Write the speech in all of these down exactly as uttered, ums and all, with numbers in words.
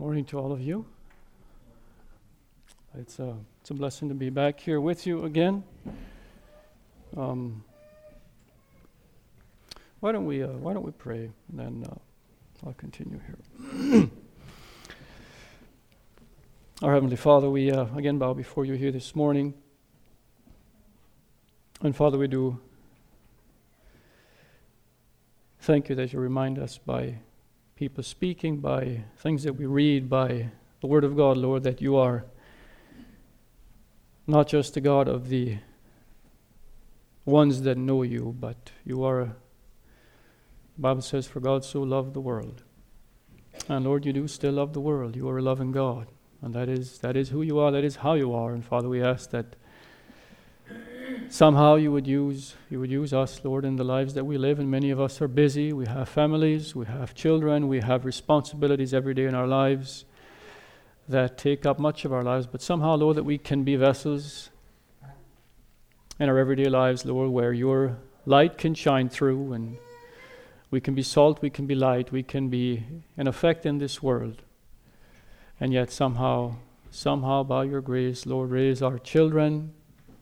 morning to all of you. It's a, it's a blessing to be back here with you again. Um, why don't we uh, Why don't we pray, and then uh, I'll continue here. Our Heavenly Father, we uh, again bow before you here this morning. And Father, we do thank you that you remind us by people speaking, by things that we read, by the Word of God, Lord, that you are not just the God of the ones that know you, but you are, the Bible says, for God so loved the world. And Lord, you do still love the world. You are a loving God. And that is that is who you are, that is how you are. And Father, we ask that somehow you would use you would use us, Lord, in the lives that we live. And many of us are busy. We have families, we have children, we have responsibilities every day in our lives that take up much of our lives. But somehow, Lord, that we can be vessels in our everyday lives, Lord, where your light can shine through, and we can be salt, we can be light, we can be an effect in this world. And yet somehow, somehow by your grace, Lord, raise our children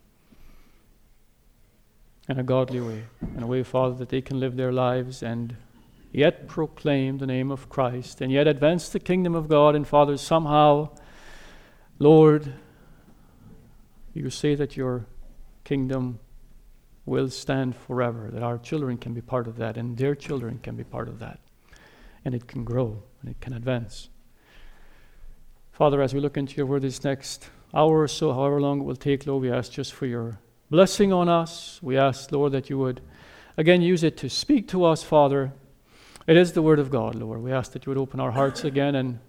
in a godly way, in a way, Father, that they can live their lives and yet proclaim the name of Christ, and yet advance the kingdom of God. And Father, somehow, Lord, you say that your kingdom will stand forever, that our children can be part of that, and their children can be part of that, and it can grow, and it can advance. Father, as we look into your word this next hour or so, however long it will take, Lord, we ask just for your blessing on us. We ask, Lord, that you would, again, use it to speak to us, Father. It is the word of God, Lord. We ask that you would open our hearts again and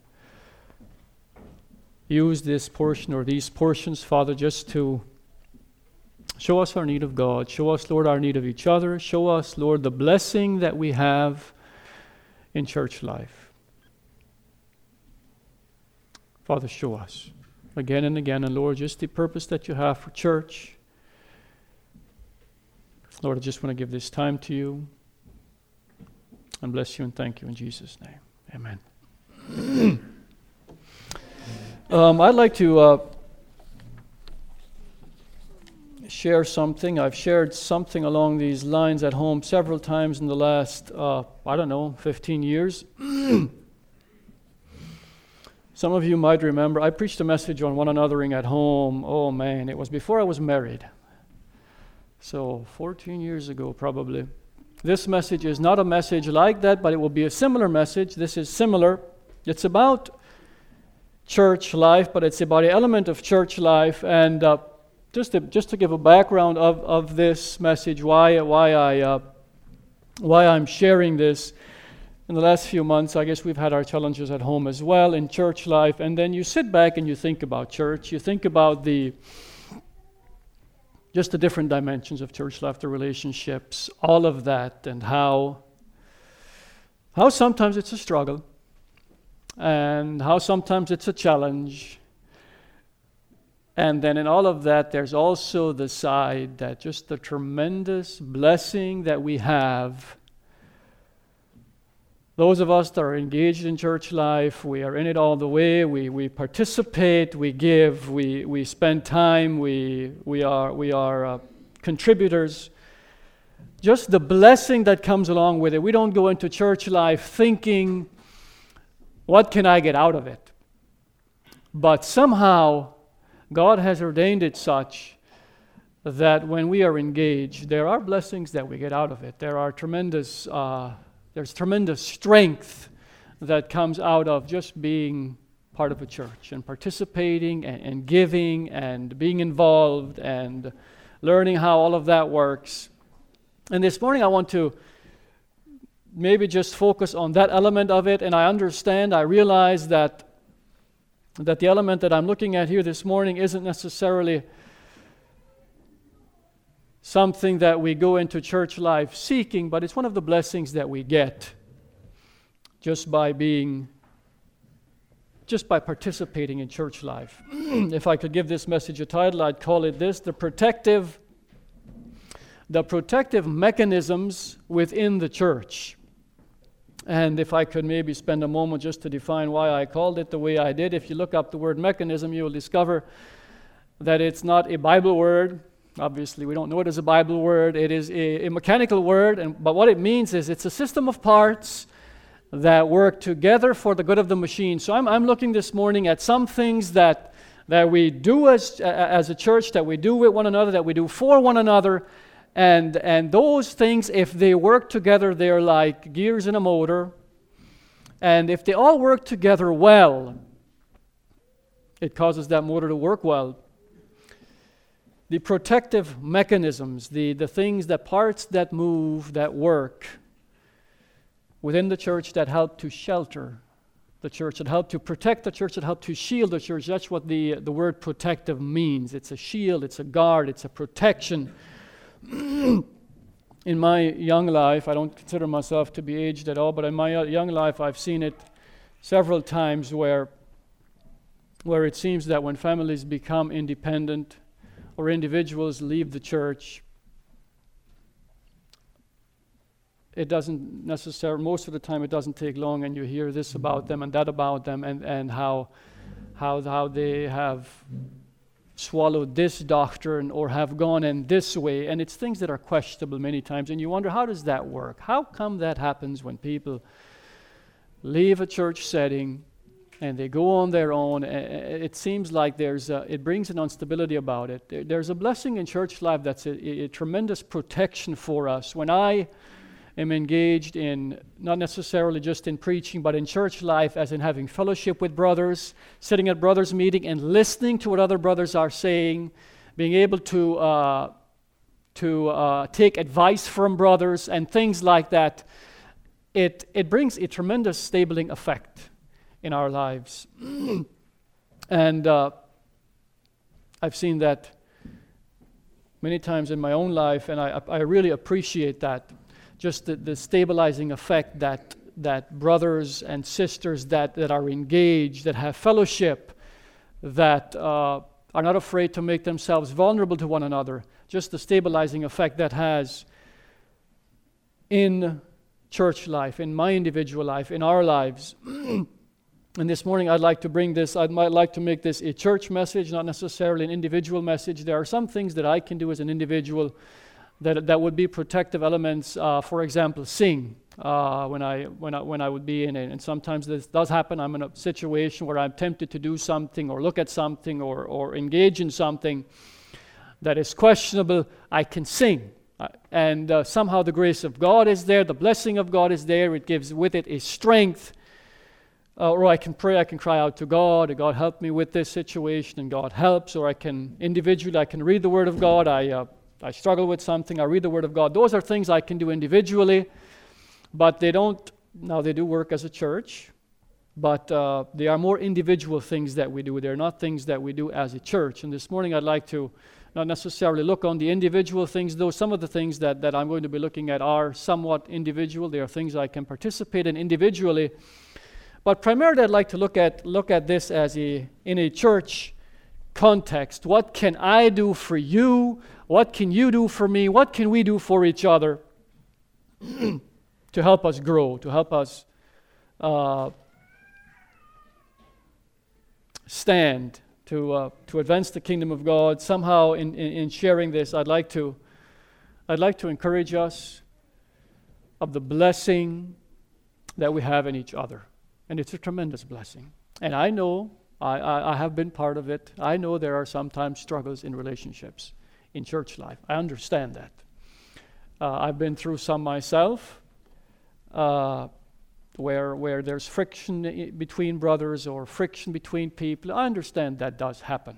use this portion or these portions, Father, just to show us our need of God. Show us, Lord, our need of each other. Show us, Lord, the blessing that we have in church life. Father, show us again and again, and Lord, just the purpose that you have for church. Lord, I just want to give this time to you and bless you and thank you in Jesus' name. Amen. um, I'd like to uh, share something. I've shared something along these lines at home several times in the last, uh, I don't know, fifteen years. Some of you might remember, I preached a message on one anothering at home. Oh man, it was before I was married. So fourteen years ago probably. This message is not a message like that, but it will be a similar message. This is similar. It's about church life, but it's about an element of church life. And uh, just to, just to give a background of, of this message, why why I uh, why I'm sharing this. In the last few months, I guess we've had our challenges at home as well in church life. And then you sit back and you think about church. You think about the just the different dimensions of church life, the relationships, all of that, and how how sometimes it's a struggle, and how sometimes it's a challenge. And then in all of that, there's also the side that just the tremendous blessing that we have. Those of us that are engaged in church life, we are in it all the way. We we participate, we give, we we spend time, we we are we are uh, contributors. Just the blessing that comes along with it. We don't go into church life thinking, what can I get out of it? But somehow, God has ordained it such that when we are engaged, there are blessings that we get out of it. There are tremendous uh, There's tremendous strength that comes out of just being part of a church and participating and, and giving and being involved and learning how all of that works. And this morning I want to maybe just focus on that element of it. And I understand, I realize that that the element that I'm looking at here this morning isn't necessarily something that we go into church life seeking, but it's one of the blessings that we get just by being, just by participating in church life. If I could give this message a title, I'd call it this: the protective, the protective mechanisms within the church. And if I could maybe spend a moment just to define why I called it the way I did, if you look up the word mechanism, you will discover that it's not a Bible word. Obviously, we don't know it as a Bible word. It is a, a mechanical word, and, but what it means is it's a system of parts that work together for the good of the machine. So I'm, I'm looking this morning at some things that, that we do as, as a church, that we do with one another, that we do for one another. And and those things, if they work together, they're like gears in a motor. And if they all work together well, it causes that motor to work well. The protective mechanisms, the, the things, the parts that move, that work within the church that help to shelter the church, that help to protect the church, that help to shield the church. That's what the, the word protective means. It's a shield, it's a guard, it's a protection. In my young life, I don't consider myself to be aged at all, but in my young life, I've seen it several times where, where it seems that when families become independent or individuals leave the church, it doesn't necessarily, most of the time it doesn't take long, and you hear this about them and that about them, and, and how, how, how they have swallowed this doctrine or have gone in this way, and it's things that are questionable many times, and you wonder, how does that work? How come that happens when people leave a church setting and they go on their own? It seems like there's a, it brings an instability about it. There's a blessing in church life that's a, a tremendous protection for us. When I am engaged in, not necessarily just in preaching, but in church life, as in having fellowship with brothers, sitting at brothers' meeting and listening to what other brothers are saying, being able to uh, to uh, take advice from brothers and things like that, it it brings a tremendous stabling effect in our lives. And uh, I've seen that many times in my own life, and I I really appreciate that. Just the, the stabilizing effect that that brothers and sisters that, that are engaged, that have fellowship, that uh, are not afraid to make themselves vulnerable to one another, just the stabilizing effect that has in church life, in my individual life, in our lives. And this morning I'd like to bring this, I might like to make this a church message, not necessarily an individual message. There are some things that I can do as an individual That that would be protective elements. Uh, for example, sing uh, when I when I when I would be in it, and sometimes this does happen. I'm in a situation where I'm tempted to do something or look at something or or engage in something that is questionable. I can sing, uh, and uh, somehow the grace of God is there. The blessing of God is there. It gives with it a strength. Uh, or I can pray. I can cry out to God. God help me with this situation, and God helps. Or I can individually. I can read the Word of God. I. Uh, I struggle with something, I read the Word of God. Those are things I can do individually, but they don't, now they do work as a church, but uh, they are more individual things that we do. They're not things that we do as a church. And this morning I'd like to not necessarily look on the individual things, though some of the things that, that I'm going to be looking at are somewhat individual. They are things I can participate in individually. But primarily I'd like to look at look at this as a in a church context. What can I do for you? What can you do for me? What can we do for each other to help us grow, to help us uh, stand, to uh, to advance the kingdom of God? Somehow, in, in, in sharing this, I'd like to I'd like to encourage us of the blessing that we have in each other, and it's a tremendous blessing. And I know I, I, I have been part of it. I know there are sometimes struggles in relationships in church life. I understand that. Uh, I've been through some myself, uh, where where there's friction I- between brothers or friction between people. I understand that does happen.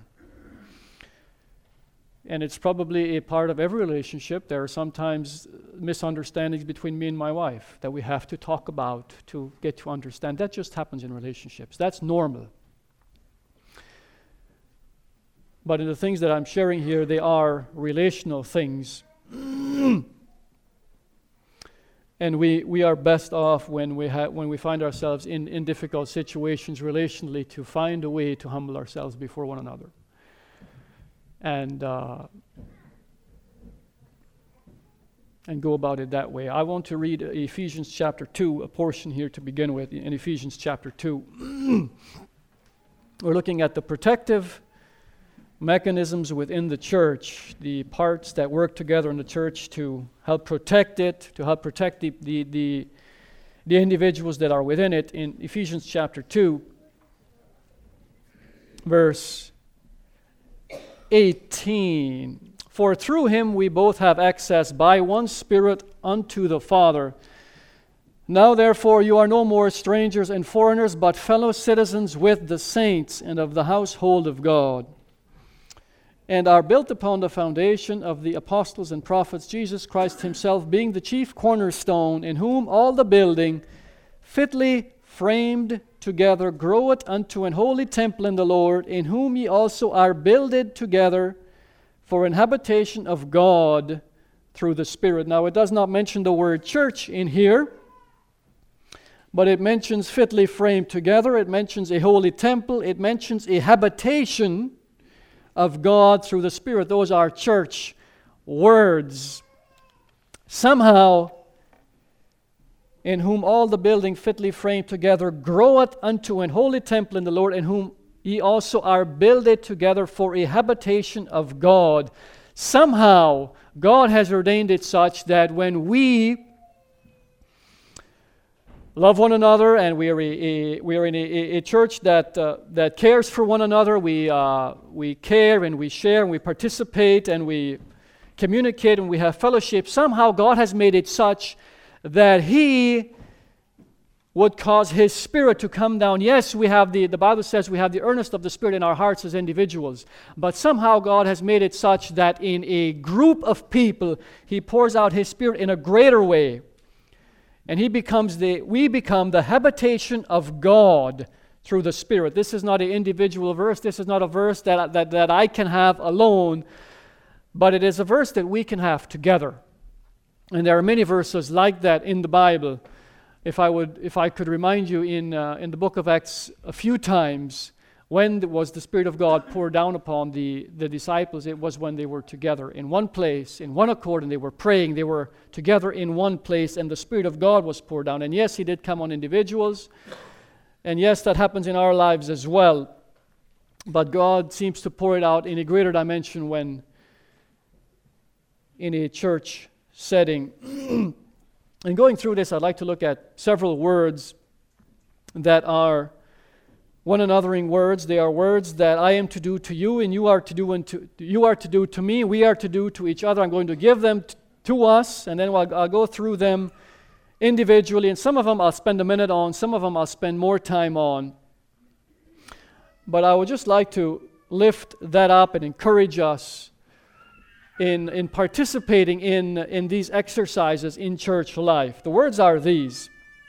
And it's probably a part of every relationship. There are sometimes misunderstandings between me and my wife that we have to talk about to get to understand. That just happens in relationships. That's normal. But in the things that I'm sharing here, they are relational things. And we, we are best off when we ha- when we find ourselves in, in difficult situations relationally to find a way to humble ourselves before one another. And uh, and go about it that way. I want to read Ephesians chapter two, a portion here to begin with, in Ephesians chapter two. We're looking at the protective mechanisms within the church, the parts that work together in the church to help protect it, to help protect the, the, the, the individuals that are within it. In Ephesians chapter two, verse eighteen. For through him we both have access by one Spirit unto the Father. Now therefore you are no more strangers and foreigners, but fellow citizens with the saints and of the household of God, and are built upon the foundation of the apostles and prophets, Jesus Christ himself being the chief cornerstone, in whom all the building, fitly framed together, groweth unto an holy temple in the Lord, in whom ye also are builded together for an habitation of God through the Spirit. Now it does not mention the word church in here, but it mentions fitly framed together, it mentions a holy temple, it mentions a habitation of God through the Spirit. Those are church words. Somehow, in whom all the building fitly framed together groweth unto an holy temple in the Lord, in whom ye also are builded together for a habitation of God. Somehow, God has ordained it such that when we love one another, and we are, a, a, we are in a, a church that uh, that cares for one another, we uh, we care and we share and we participate and we communicate and we have fellowship. Somehow, God has made it such that He would cause His Spirit to come down. Yes, we have the, the Bible says we have the earnest of the Spirit in our hearts as individuals, but somehow God has made it such that in a group of people, He pours out His Spirit in a greater way, and He becomes the, we become the habitation of God through the Spirit. This is not an individual verse. This is not a verse that, that, that I can have alone, but it is a verse that we can have together. And there are many verses like that in the Bible. If I would, if I could remind you, in uh, in the book of Acts a few times, when was the Spirit of God poured down upon the, the disciples, it was when they were together in one place, in one accord, and they were praying. They were together in one place, and the Spirit of God was poured down. And yes, He did come on individuals, and yes, that happens in our lives as well. But God seems to pour it out in a greater dimension when in a church setting. And going through this, I'd like to look at several words that are one anothering words. They are words that I am to do to you, and you are to do unto you are to do to me. We are to do to each other. I'm going to give them t- to us, and then I'll, I'll go through them individually. And some of them I'll spend a minute on. Some of them I'll spend more time on. But I would just like to lift that up and encourage us In, in participating in, in these exercises in church life. The words are these: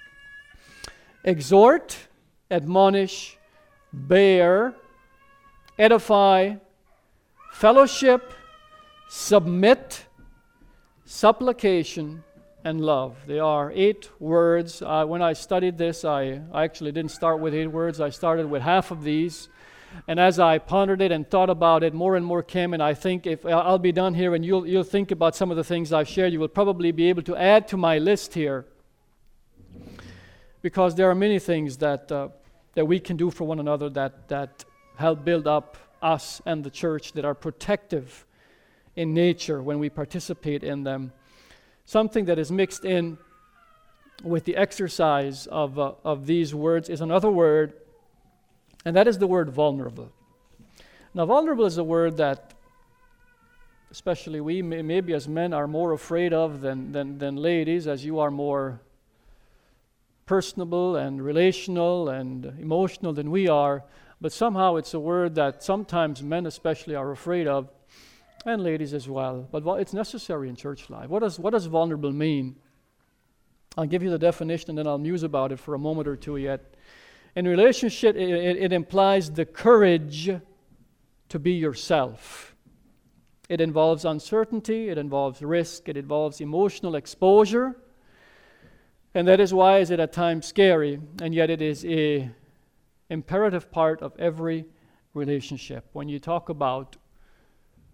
exhort, admonish, bear, edify, fellowship, submit, supplication, and love. They are eight words. Uh, when I studied this, I, I actually didn't start with eight words. I started with half of these. And as I pondered it and thought about it, more and more came, and I think if I'll be done here and you'll you'll think about some of the things I've shared, you will probably be able to add to my list here, because there are many things that uh, that we can do for one another that that help build up us and the church, that are protective in nature when we participate in them. Something that is mixed in with the exercise of uh, of these words is another word, and that is the word vulnerable. Now, vulnerable is a word that especially we, may, maybe as men, are more afraid of than, than, than ladies, as you are more personable and relational and emotional than we are. But somehow it's a word that sometimes men especially are afraid of, and ladies as well. But it's necessary in church life. What does, what does vulnerable mean? I'll give you the definition and then I'll muse about it for a moment or two yet. In relationship, it, it, it implies the courage to be yourself. It involves uncertainty, it involves risk, it involves emotional exposure, and that is why is it at times scary, and yet it is a imperative part of every relationship. When you talk about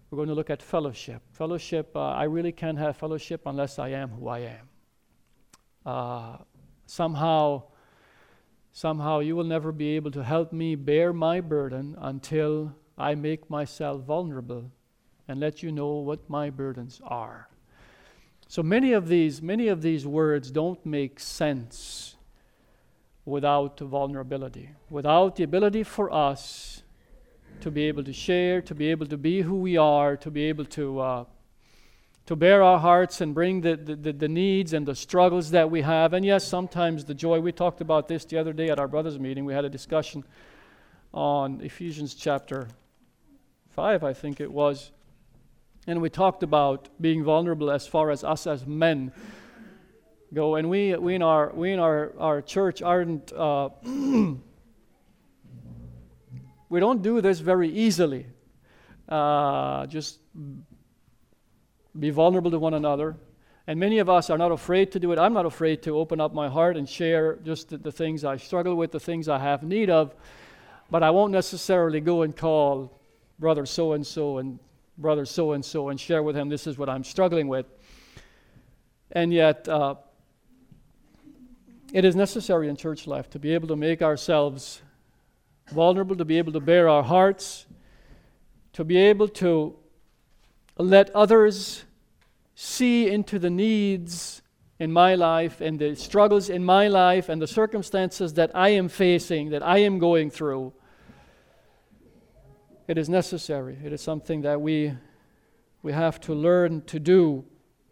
we're going to look at fellowship. Fellowship, uh, I really can't have fellowship unless I am who I am. Uh, somehow, somehow you will never be able to help me bear my burden until I make myself vulnerable and let you know what my burdens are. So many of these, many of these words don't make sense without vulnerability, without the ability for us to be able to share, to be able to be who we are, to be able to uh, to bear our hearts and bring the, the, the needs and the struggles that we have. And yes, sometimes the joy. We talked about this the other day at our brothers' meeting. We had a discussion on Ephesians chapter five, I think it was. And we talked about being vulnerable as far as us as men go. And we we in our we in our, our church aren't uh, we don't do this very easily. Uh, just be vulnerable to one another. And many of us are not afraid to do it. I'm not afraid to open up my heart and share just the, the things I struggle with, the things I have need of. But I won't necessarily go and call brother so-and-so and brother so-and-so and share with him, this is what I'm struggling with. And yet, uh, it is necessary in church life to be able to make ourselves vulnerable, to be able to bare our hearts, to be able to let others see into the needs in my life and the struggles in my life and the circumstances that I am facing, that I am going through. It is necessary. It is something that we we have to learn to do.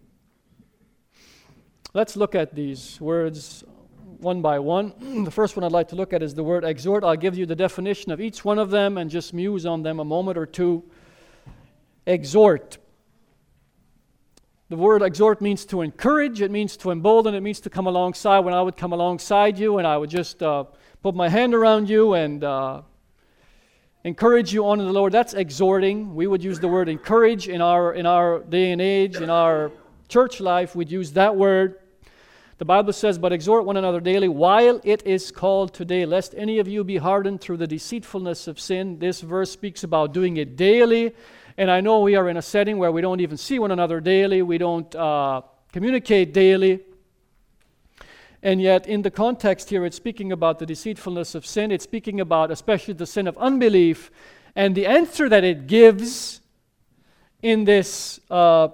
Let's look at these words one by one. The first one I'd like to look at is the word exhort. I'll give you the definition of each one of them and just muse on them a moment or two. Exhort. The word exhort means to encourage, it means to embolden, it means to come alongside. When I would come alongside you and I would just uh, put my hand around you and uh, encourage you on in the Lord, that's exhorting. We would use the word encourage in our in our day and age, in our church life, we'd use that word. The Bible says, but exhort one another daily while it is called today, lest any of you be hardened through the deceitfulness of sin. This verse speaks about doing it daily. And I know we are in a setting where we don't even see one another daily. We don't uh, communicate daily. And yet, in the context here, it's speaking about the deceitfulness of sin. It's speaking about especially the sin of unbelief. And the answer that it gives in this uh,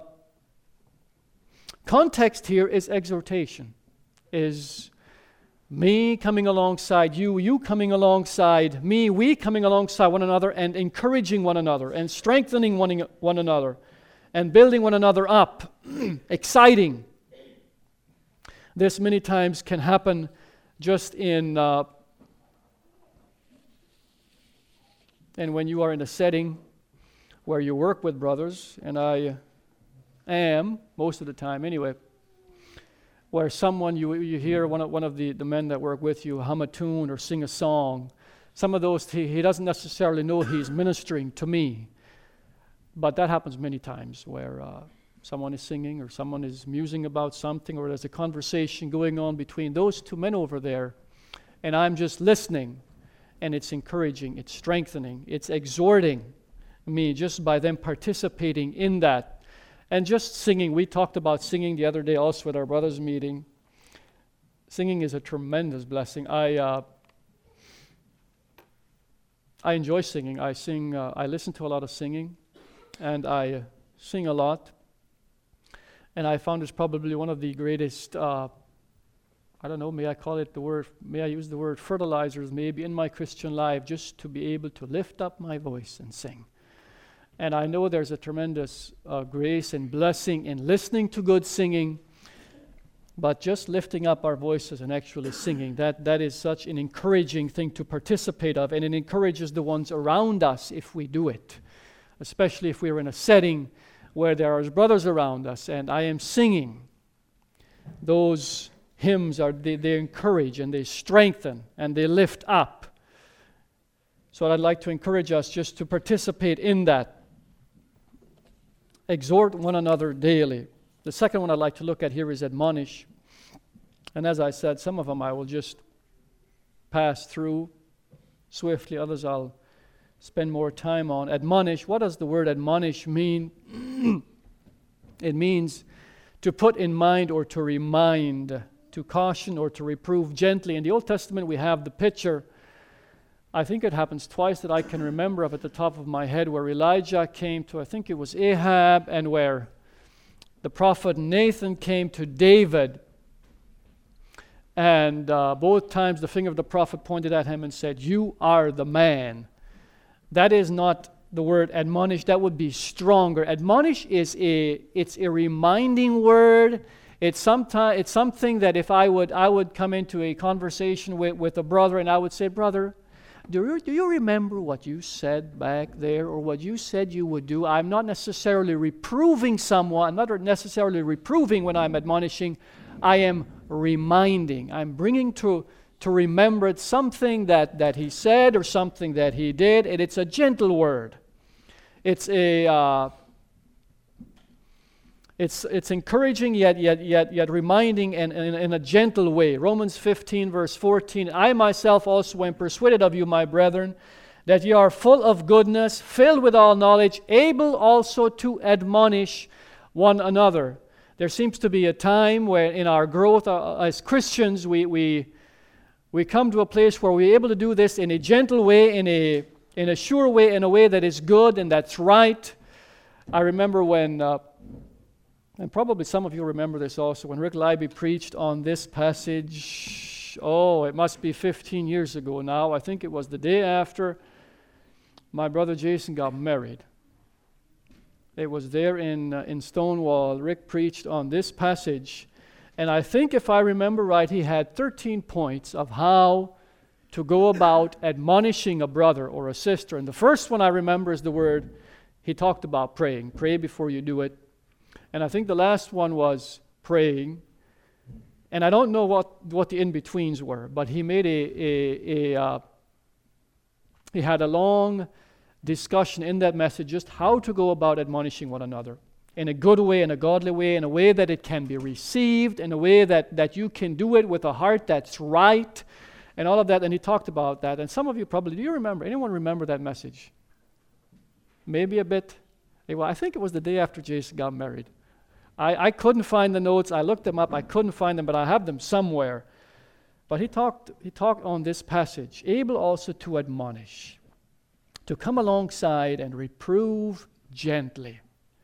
context here is exhortation, is me coming alongside you, you coming alongside me, we coming alongside one another and encouraging one another and strengthening one, one another and building one another up. Exciting. This many times can happen just in, uh, and when you are in a setting where you work with brothers, and I am, most of the time anyway, where someone, you you hear one of, one of the, the men that work with you hum a tune or sing a song. Some of those, he, he doesn't necessarily know he's ministering to me. But that happens many times where uh, someone is singing or someone is musing about something or there's a conversation going on between those two men over there. And I'm just listening. And it's encouraging, it's strengthening, it's exhorting me just by them participating in that. And just singing, we talked about singing the other day also at our brothers' meeting. Singing is a tremendous blessing. I uh, I enjoy singing. I sing. Uh, I listen to a lot of singing, and I uh, sing a lot. And I found it's probably one of the greatest. Uh, I don't know. May I call it the word? May I use the word fertilizers? Maybe in my Christian life, just to be able to lift up my voice and sing. And I know there's a tremendous uh, grace and blessing in listening to good singing, but just lifting up our voices and actually singing, that, that is such an encouraging thing to participate of, and it encourages the ones around us if we do it, especially if we're in a setting where there are brothers around us, and I am singing. Those hymns, are they, they encourage and they strengthen and they lift up. So I'd like to encourage us just to participate in that. Exhort one another daily. The second one I'd like to look at here is admonish. And as I said, some of them I will just pass through swiftly. Others I'll spend more time on. Admonish. What does the word admonish mean? It means to put in mind or to remind, to caution or to reprove gently. In the Old Testament, we have the picture. I think it happens twice that I can remember of at the top of my head, where Elijah came to, I think it was Ahab, and where the prophet Nathan came to David. And uh, both times the finger of the prophet pointed at him and said, "You are the man." That is not the word admonish. That would be stronger. Admonish is a, it's a reminding word. It's sometime, it's something that if I would, I would come into a conversation with, with a brother and I would say, "Brother, do you, do you remember what you said back there, or what you said you would do?" I'm not necessarily reproving someone. I'm not necessarily reproving when I'm admonishing. I am reminding. I'm bringing to, to remembrance something that, that he said or something that he did, and it's a gentle word. It's a uh, it's it's encouraging yet yet yet yet reminding and in, in, in a gentle way. Romans fifteen verse fourteen. "I myself also am persuaded of you, my brethren, that ye are full of goodness, filled with all knowledge, able also to admonish one another." There seems to be a time where in our growth uh, as Christians, we, we we come to a place where we're able to do this in a gentle way, in a in a sure way, in a way that is good and that's right. I remember when, uh, and probably some of you remember this also, when Rick Libby preached on this passage, oh, it must be fifteen years ago now. I think it was the day after my brother Jason got married. It was there in uh, in Stonewall. Rick preached on this passage, and I think if I remember right, he had thirteen points of how to go about admonishing a brother or a sister. And the first one I remember is the word, he talked about praying. Pray before you do it. And I think the last one was praying. And I don't know what, what the in-betweens were, but he made a, a, a uh, he had a long discussion in that message, just how to go about admonishing one another in a good way, in a godly way, in a way that it can be received, in a way that, that you can do it with a heart that's right, and all of that. And he talked about that. And some of you probably, do you remember, anyone remember that message? Maybe a bit. Well, I think it was the day after Jason got married. I, I couldn't find the notes. I looked them up. I couldn't find them, but I have them somewhere. But he talked, he talked on this passage, able also to admonish, to come alongside and reprove gently.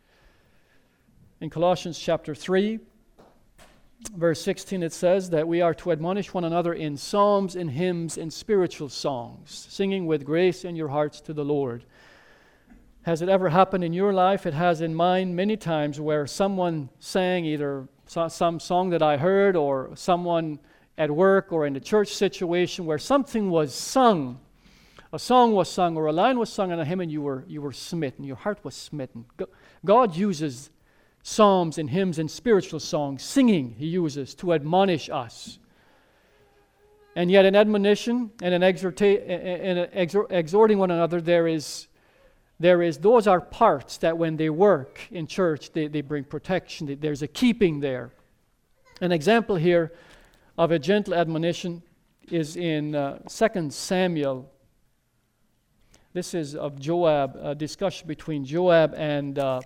In Colossians chapter three, verse sixteen, it says that we are to admonish one another in psalms, in hymns, in spiritual songs, singing with grace in your hearts to the Lord. Has it ever happened in your life? It has in mine many times, where someone sang either some song that I heard, or someone at work or in a church situation where something was sung. A song was sung, or a line was sung in a hymn, and you were you were smitten. Your heart was smitten. God uses psalms and hymns and spiritual songs, singing He uses to admonish us. And yet in admonition and in, exhorta- in exhor- exhorting one another, there is, there is, those are parts that when they work in church, they, they bring protection. There's a keeping there. An example here of a gentle admonition is in uh, Second Samuel. This is of Joab, a discussion between Joab and uh,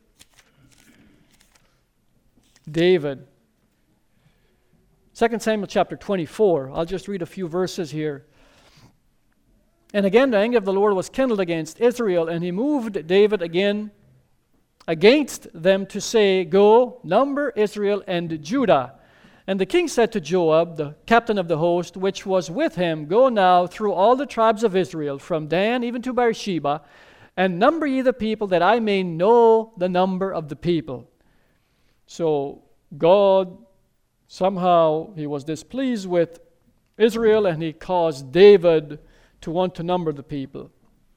David. Second Samuel chapter twenty-four. I'll just read a few verses here. "And again the anger of the Lord was kindled against Israel, and he moved David again against them to say, Go, number Israel and Judah. And the king said to Joab, the captain of the host, which was with him, Go now through all the tribes of Israel, from Dan even to Beersheba, and number ye the people, that I may know the number of the people." So God, somehow, he was displeased with Israel, and he caused David to want to number the people.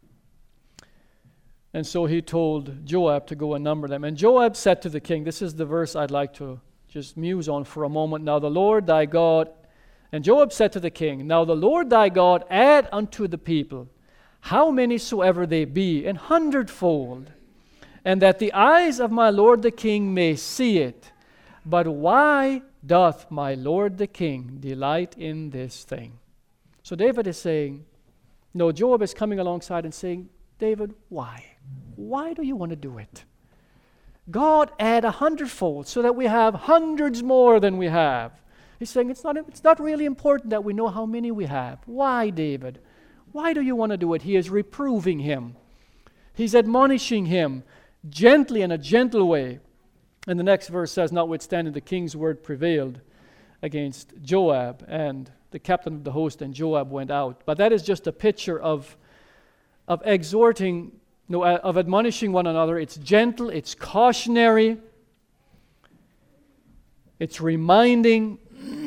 And so he told Joab to go and number them. And Joab said to the king, this is the verse I'd like to just muse on for a moment. "Now the Lord thy God," and Joab said to the king, "Now the Lord thy God add unto the people, how many soever they be, an hundredfold, and that the eyes of my lord the king may see it. But why doth my lord the king delight in this thing?" So David is saying, No, Joab is coming alongside and saying, David, why? Why do you want to do it? God add a hundredfold so that we have hundreds more than we have. He's saying it's not, it's not really important that we know how many we have. Why, David? Why do you want to do it? He is reproving him. He's admonishing him gently, in a gentle way. And the next verse says, notwithstanding the king's word prevailed against Joab, and the captain of the host and Joab went out. But that is just a picture of, of exhorting, no, of admonishing one another. It's gentle, it's cautionary, it's reminding.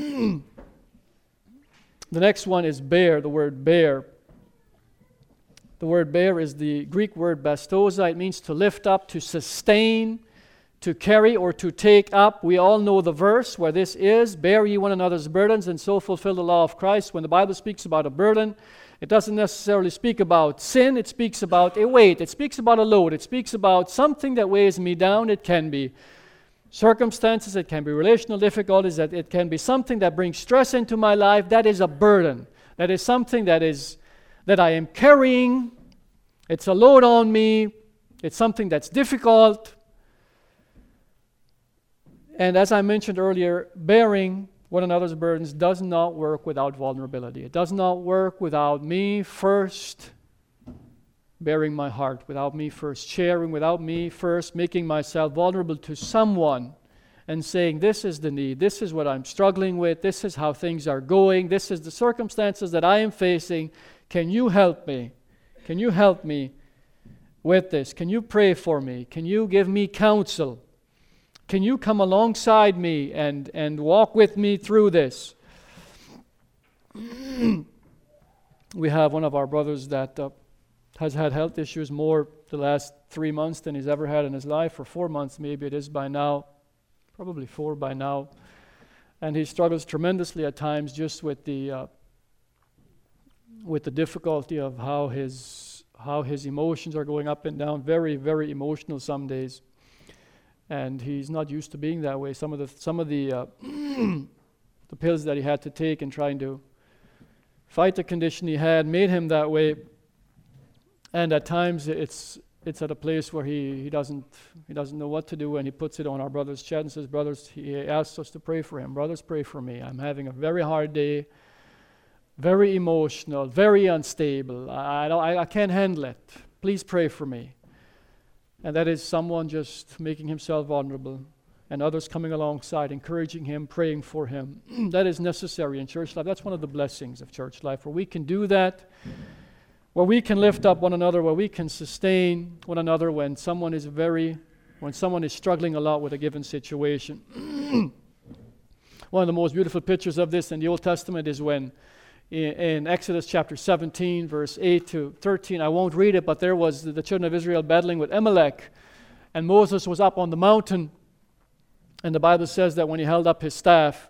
The next one is bear, the word bear. The word bear is the Greek word bastoza. It means to lift up, to sustain, to carry, or to take up. We all know the verse where this is. Bear ye one another's burdens and so fulfill the law of Christ. When the Bible speaks about a burden, it doesn't necessarily speak about sin. It speaks about a weight. It speaks about a load. It speaks about something that weighs me down. It can be circumstances. It can be relational difficulties. That it can be something that brings stress into my life. That is a burden. That is something that is that I am carrying. It's a load on me. It's something that's difficult. And as I mentioned earlier, bearing one another's burdens does not work without vulnerability. It does not work without me first bearing my heart, without me first sharing, without me first making myself vulnerable to someone and saying, this is the need, this is what I'm struggling with, this is how things are going, this is the circumstances that I am facing. Can you help me? Can you help me with this? Can you pray for me? Can you give me counsel? Can you come alongside me and, and walk with me through this? We have one of our brothers that uh, has had health issues more the last three months than he's ever had in his life, or four months maybe it is by now, probably four by now. And he struggles tremendously at times just with the uh, with the difficulty of how his how his emotions are going up and down. Very, very emotional some days. And he's not used to being that way. Some of the some of the uh, the pills that he had to take in trying to fight the condition he had made him that way. And at times it's it's at a place where he, he doesn't he doesn't know what to do, and he puts it on our brother's chat and says, "Brothers," he asks us to pray for him. "Brothers, pray for me. I'm having a very hard day, very emotional, very unstable. I I, don't, I I can't handle it. Please pray for me." And that is someone just making himself vulnerable, and others coming alongside, encouraging him, praying for him. That is necessary in church life. That's one of the blessings of church life, where we can do that, where we can lift up one another, where we can sustain one another when someone is very, when someone is struggling a lot with a given situation. One of the most beautiful pictures of this in the Old Testament is when in, in Exodus chapter seventeen, verse eight to thirteen, I won't read it, but there was the, the children of Israel battling with Amalek, and Moses was up on the mountain, and the Bible says that when he held up his staff,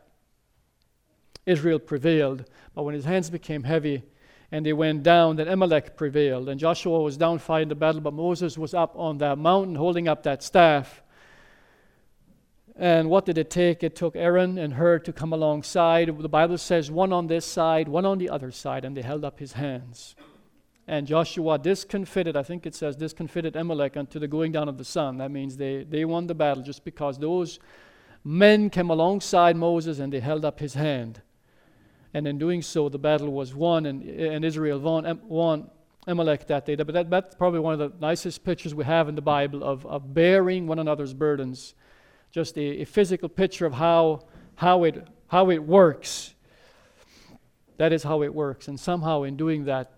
Israel prevailed, but when his hands became heavy and they went down, then Amalek prevailed. And Joshua was down fighting the battle, but Moses was up on that mountain holding up that staff. And what did it take? It took Aaron and Hur to come alongside. The Bible says one on this side, one on the other side, and they held up his hands. And Joshua discomfited, I think it says, discomfited Amalek unto the going down of the sun. That means they, they won the battle just because those men came alongside Moses and they held up his hand. And in doing so, the battle was won, and, and Israel won, won Amalek that day. But that, that's probably one of the nicest pictures we have in the Bible of, of bearing one another's burdens. Just a, a physical picture of how, how, it, how it works. That is how it works. And somehow in doing that,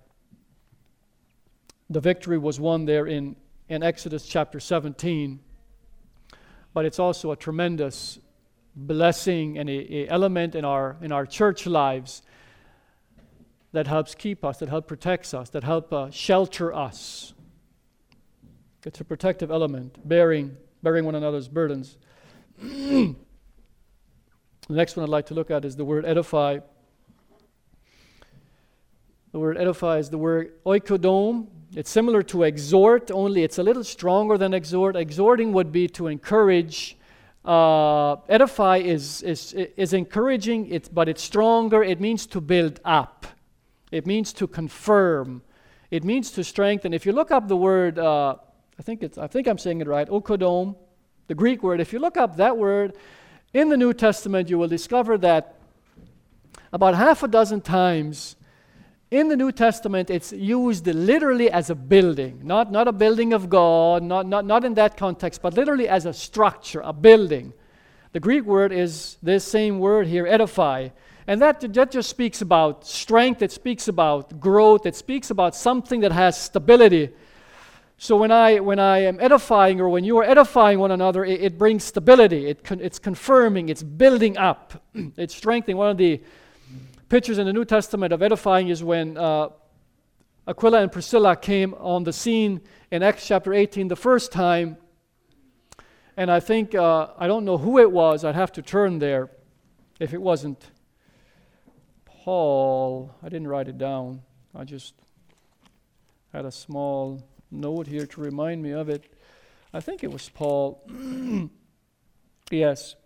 the victory was won there in, in Exodus chapter seventeen. But it's also a tremendous blessing and a, a element in our in our church lives that helps keep us, that help protects us, that help uh, shelter us. It's a protective element, bearing bearing one another's burdens. The next one I'd like to look at is the word edify. The word edify is the word oikodome. It's similar to exhort, only it's a little stronger than exhort. Exhorting would be to encourage. Uh, edify is, is, is encouraging, it, but it's stronger. It means to build up. It means to confirm, It means to strengthen. If you look up the word, uh, I think it's, I think I'm saying it right, oikodome, the Greek word. If you look up that word in the New Testament, you will discover that about half a dozen times in the New Testament, it's used literally as a building, not, not a building of God, not, not, not in that context, but literally as a structure, a building. The Greek word is this same word here, edify. And that, that just speaks about strength, it speaks about growth, it speaks about something that has stability. So when I when I am edifying, or when you are edifying one another, it, it brings stability, it con, it's confirming, it's building up, it's strengthening. One of the pictures in the New Testament of edifying is when uh, Aquila and Priscilla came on the scene in Acts chapter eighteen the first time. And I think, uh, I don't know who it was, I'd have to turn there if it wasn't Paul. I didn't write it down. I just had a small note here to remind me of it. I think it was Paul. Yes.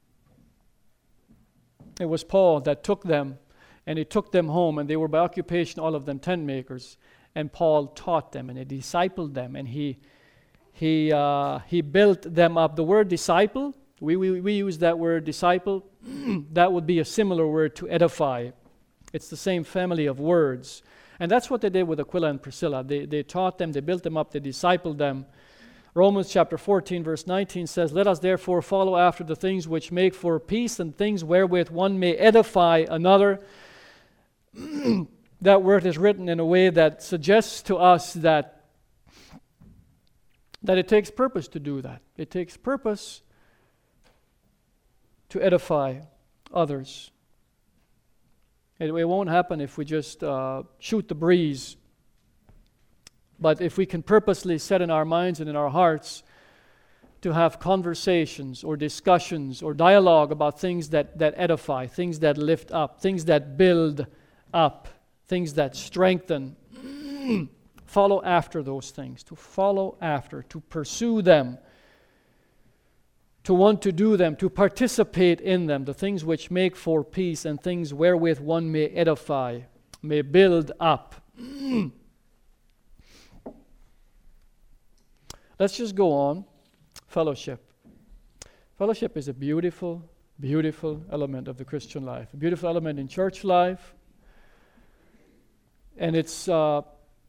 It was Paul that took them, and he took them home, and they were by occupation, all of them tent makers. And Paul taught them, and he discipled them, and he he uh, he built them up. The word disciple, we we, we use that word disciple. That would be a similar word to edify. It's the same family of words. And that's what they did with Aquila and Priscilla. They they taught them, they built them up, they discipled them. Romans chapter fourteen, verse nineteen says, "Let us therefore follow after the things which make for peace, and things wherewith one may edify another." That word is written in a way that suggests to us that, that it takes purpose to do that. It takes purpose to edify others. It, it won't happen if we just uh, shoot the breeze. But if we can purposely set in our minds and in our hearts to have conversations or discussions or dialogue about things that, that edify, things that lift up, things that build up, things that strengthen, follow after those things, to follow after, to pursue them, to want to do them, to participate in them, the things which make for peace and things wherewith one may edify, may build up. Let's just go on. Fellowship. Fellowship is a beautiful, beautiful element of the Christian life, a beautiful element in church life. And it's uh,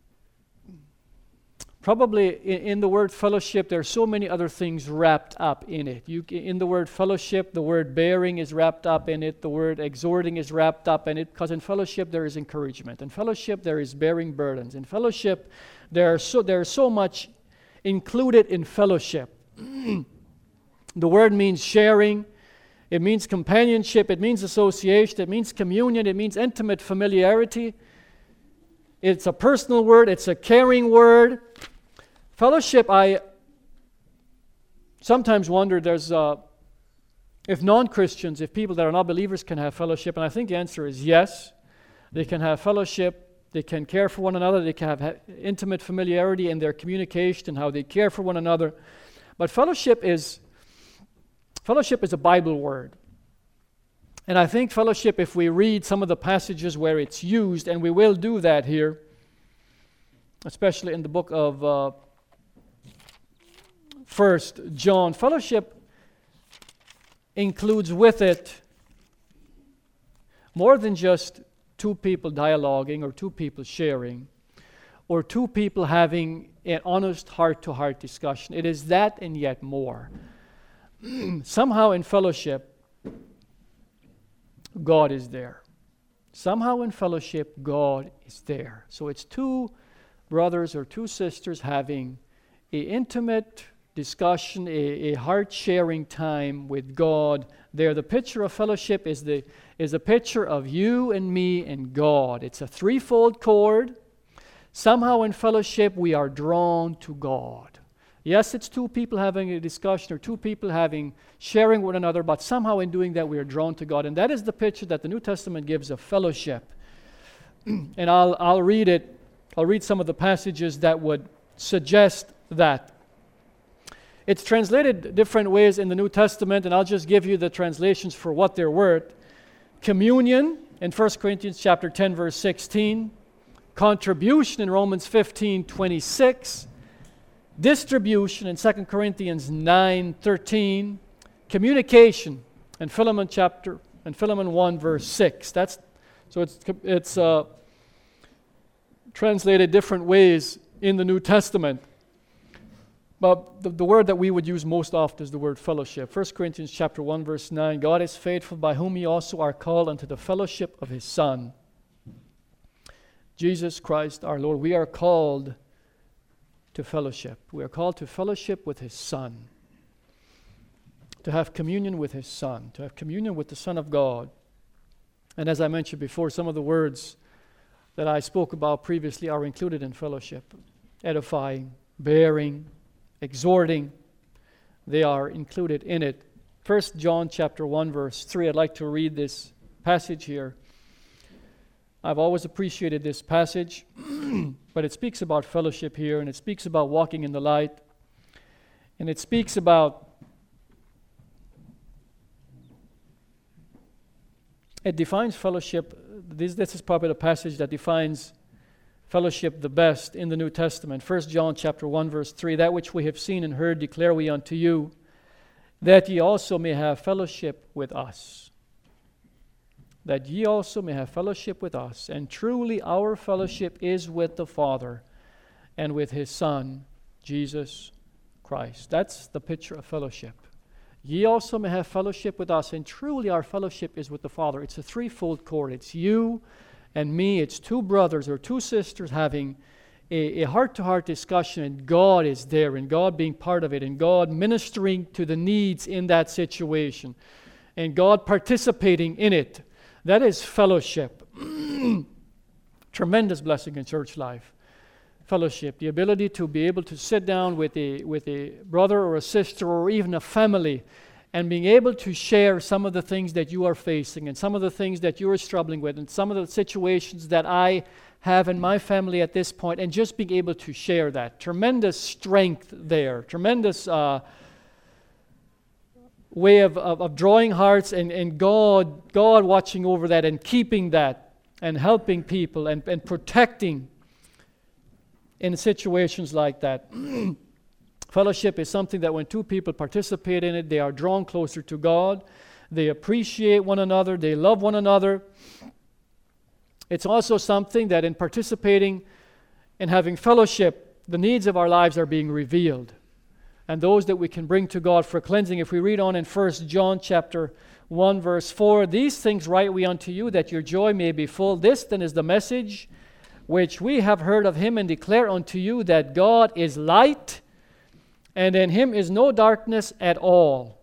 probably in, in the word fellowship, there are so many other things wrapped up in it. You, in the word fellowship, the word bearing is wrapped up in it. The word exhorting is wrapped up in it, because in fellowship there is encouragement. In fellowship there is bearing burdens. In fellowship there are so there is so much included in fellowship. The word means sharing. It means companionship. It means association. It means communion. It means intimate familiarity. It's a personal word. It's a caring word. Fellowship, I sometimes wonder there's uh, if non-Christians, if people that are not believers can have fellowship, and I think the answer is yes. They can have fellowship. They can care for one another. They can have ha- intimate familiarity in their communication and how they care for one another. But fellowship is fellowship is a Bible word. And I think fellowship, if we read some of the passages where it's used, and we will do that here, especially in the book of uh, First John, fellowship includes with it more than just two people dialoguing or two people sharing or two people having an honest heart-to-heart discussion. It is that and yet more. Somehow in fellowship, God is there. Somehow in fellowship, God is there. So it's two brothers or two sisters having an intimate discussion, a, a heart-sharing time with God there. The picture of fellowship is the is a picture of you and me and God. It's a threefold cord. Somehow in fellowship, we are drawn to God. Yes, it's two people having a discussion or two people having, sharing one another, but somehow in doing that we are drawn to God. And that is the picture that the New Testament gives of fellowship. And I'll I'll read it. I'll read some of the passages that would suggest that. It's translated different ways in the New Testament, and I'll just give you the translations for what they're worth. Communion in First Corinthians chapter ten, verse sixteen. contribution in Romans fifteen twenty-six, distribution in Second Corinthians nine thirteen, communication in Philemon chapter in Philemon one verse six. That's so it's it's uh, translated different ways in the New Testament. But the, the word that we would use most often is the word fellowship. First Corinthians chapter one verse nine, God is faithful, by whom ye also are called unto the fellowship of his Son, Jesus Christ our Lord. We are called to fellowship. We are called to fellowship with his Son, to have communion with his Son, to have communion with the Son of God. And as I mentioned before, some of the words that I spoke about previously are included in fellowship. Edifying, bearing, exhorting, they are included in it. First John chapter one verse three, I'd like to read this passage here. I've always appreciated this passage, but it speaks about fellowship here, and it speaks about walking in the light, and it speaks about it defines fellowship. This, this is probably the passage that defines fellowship the best in the New Testament. First John chapter one verse three, that which we have seen and heard declare we unto you, that ye also may have fellowship with us. That ye also may have fellowship with us. And truly our fellowship is with the Father and with his Son, Jesus Christ. That's the picture of fellowship. Ye also may have fellowship with us, and truly our fellowship is with the Father. It's a threefold cord. It's you and me. It's two brothers or two sisters having a, a heart-to-heart discussion, and God is there, and God being part of it, and God ministering to the needs in that situation, and God participating in it. That is fellowship. Tremendous blessing in church life. Fellowship, the ability to be able to sit down with a with a brother or a sister or even a family, and being able to share some of the things that you are facing, and some of the things that you are struggling with, and some of the situations that I have in my family at this point, and just being able to share that. Tremendous strength there. Tremendous uh, way of, of, of drawing hearts, and, and God, God watching over that and keeping that and helping people and, and protecting in situations like that. Fellowship is something that when two people participate in it, they are drawn closer to God. They appreciate one another. They love one another. It's also something that in participating in having fellowship, the needs of our lives are being revealed, and those that we can bring to God for cleansing. If we read on in First John chapter one verse four, these things write we unto you, that your joy may be full. This then is the message which we have heard of him, and declare unto you, that God is light, and in him is no darkness at all.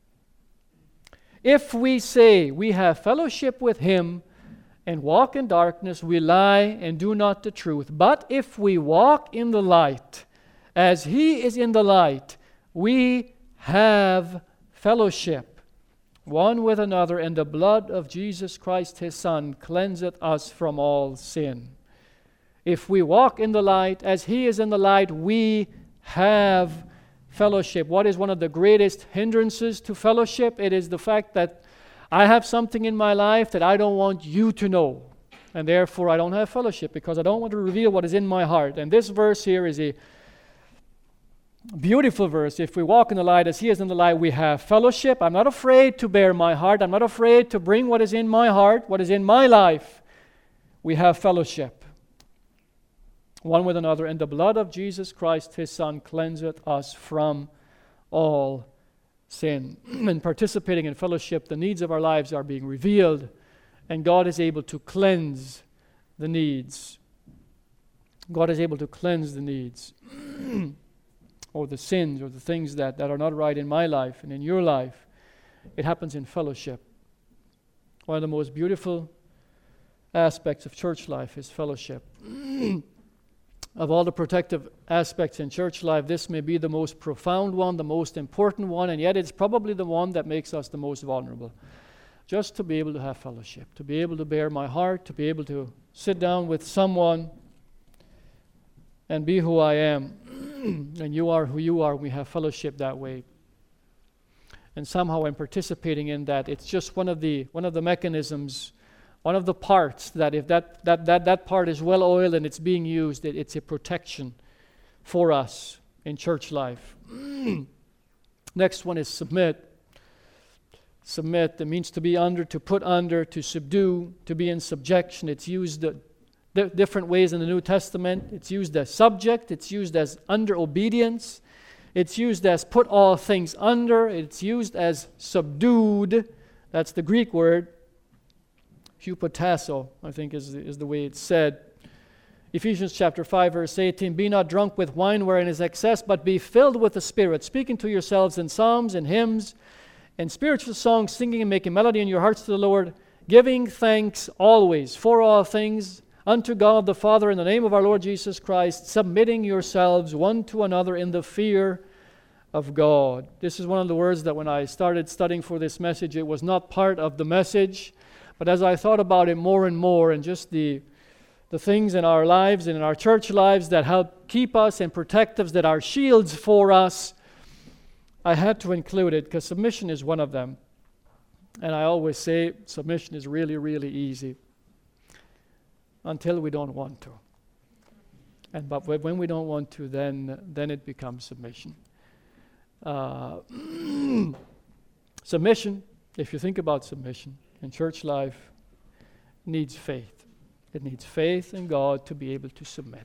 If we say we have fellowship with him and walk in darkness, we lie and do not the truth. But if we walk in the light, as he is in the light, we have fellowship one with another, and the blood of Jesus Christ his Son cleanseth us from all sin. If we walk in the light, as he is in the light, we have fellowship. What is one of the greatest hindrances to fellowship? It is the fact that I have something in my life that I don't want you to know, and therefore I don't have fellowship, because I don't want to reveal what is in my heart. And this verse here is a beautiful verse. If we walk in the light as he is in the light, we have fellowship. I'm not afraid to bare my heart. I'm not afraid to bring what is in my heart, what is in my life. We have fellowship one with another, and the blood of Jesus Christ his Son cleanseth us from all sin. And participating in fellowship, the needs of our lives are being revealed, and God is able to cleanse the needs. God is able to cleanse the needs or the sins or the things that, that are not right in my life and in your life. It happens in fellowship. One of the most beautiful aspects of church life is fellowship. Of all the protective aspects in church life, this may be the most profound one, the most important one, and yet it's probably the one that makes us the most vulnerable. Just to be able to have fellowship, to be able to bare my heart, to be able to sit down with someone and be who I am, and you are who you are. We have fellowship that way. And somehow in participating in that, it's just one of the one of the mechanisms one of the parts that if that, that, that, that part is well oiled and it's being used, it, it's a protection for us in church life. Next one is submit. Submit, that means to be under, to put under, to subdue, to be in subjection. It's used uh, di- different ways in the New Testament. It's used as subject. It's used as under obedience. It's used as put all things under. It's used as subdued. That's the Greek word. Hupotasso, I think is, is the way it's said. Ephesians chapter five, verse eighteen, be not drunk with wine wherein is excess, but be filled with the Spirit, speaking to yourselves in psalms and hymns and spiritual songs, singing and making melody in your hearts to the Lord, giving thanks always for all things unto God the Father in the name of our Lord Jesus Christ, submitting yourselves one to another in the fear of God. This is one of the words that when I started studying for this message, it was not part of the message, but as I thought about it more and more and just the the things in our lives and in our church lives that help keep us and protect us, that are shields for us, I had to include it because submission is one of them. And I always say submission is really, really easy until we don't want to. And but when we don't want to, then then it becomes submission. Uh, submission, if you think about submission in church life, needs faith. It needs faith in God to be able to submit,